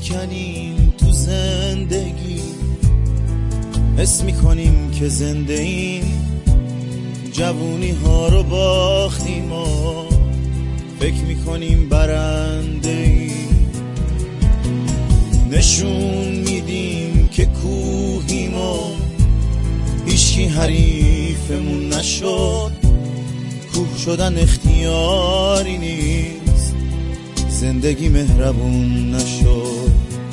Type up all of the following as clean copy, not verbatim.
میکنیم تو زندگی، حس میکنیم که زنده ایم، جوونی ها رو باختیم و فکر میکنیم برنده ایم. نشون میدیم که کوهیم و هیچکی حریفمون نشد. کوه شدن اختیاری نیست، زندگی مهربون نشد.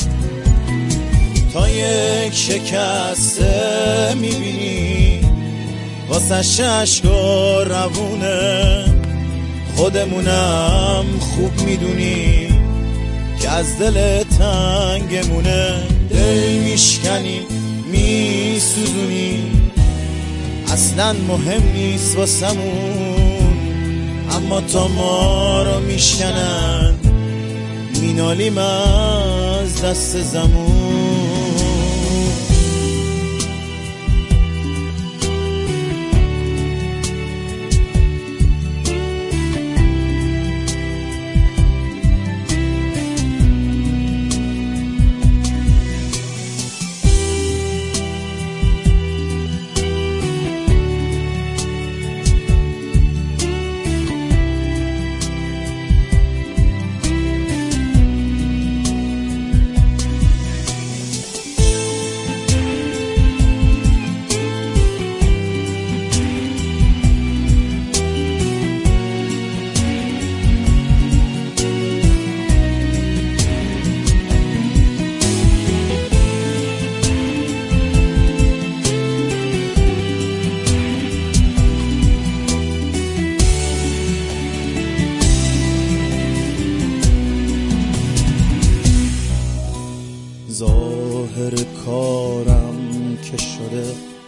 تا یک شکسته میبینی واسه اشکا روونه، خودمونم خوب میدونی که از دل تنگمونه. دل میشکنی میسوزونی، اصلا مهم نیست واسمون، اما تا ما رو میشکنن مینالیم از دست زمون. ظاهر کارم که شده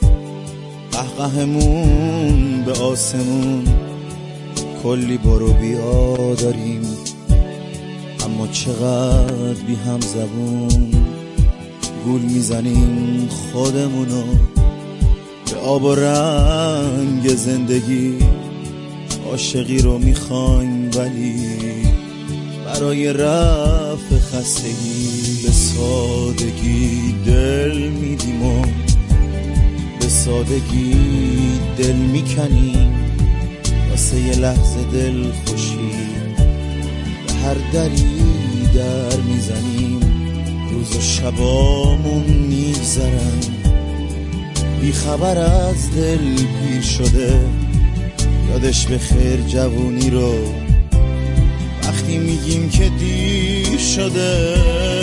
قهقهمون به آسمون، کلی برو بیا داریم اما چقدر بی هم زبون. گول میزنیم خودمونو به آب و رنگ زندگی، عاشقی رو میخوایم ولی برای رفع خستگی به سادگی دل میدیم و به سادگی دل میکنیم، واسه یه لحظه دل خوشی به هر دری در میزنیم. روز و شبامون میگذرن بی خبر از دل پیر شده، یادش به خیر جوونی رو وقتی میگیم که دیر شده.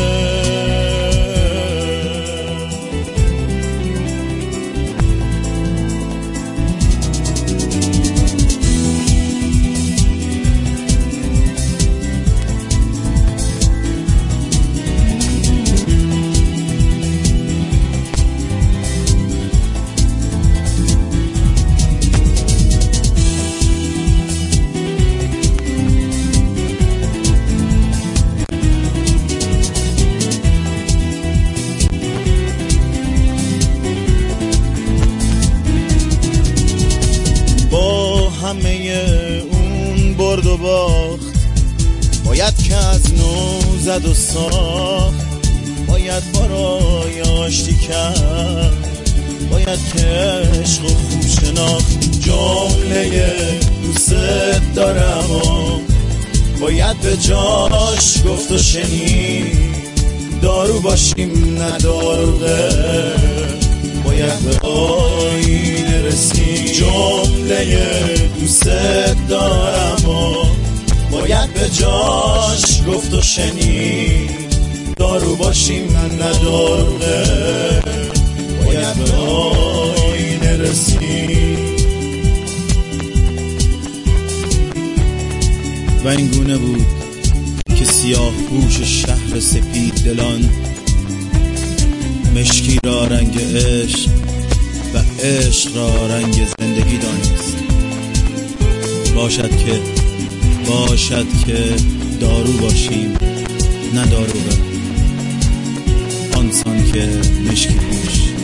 همه اون برد و باخت باید که از نو زد و ساخت، باید برای آشتی کرد، باید که عشق و خوب شناخت. جمله دوست دارم و باید به جاش گفت و شنید، دارو باشیم نه داروغه، باید به آینه رسید. جمله دوست دارم و باید به جاش گفت و شنید، دارو باشیم من نداره، باید به آینه رسید. و این گونه بود که سیاه پوش شهر سپید دلان مشکی را رنگ عشق و عشق را رنگ زندگی دانست. باشد که دارو باشیم نه داروغه، آنسان که مشکی پوش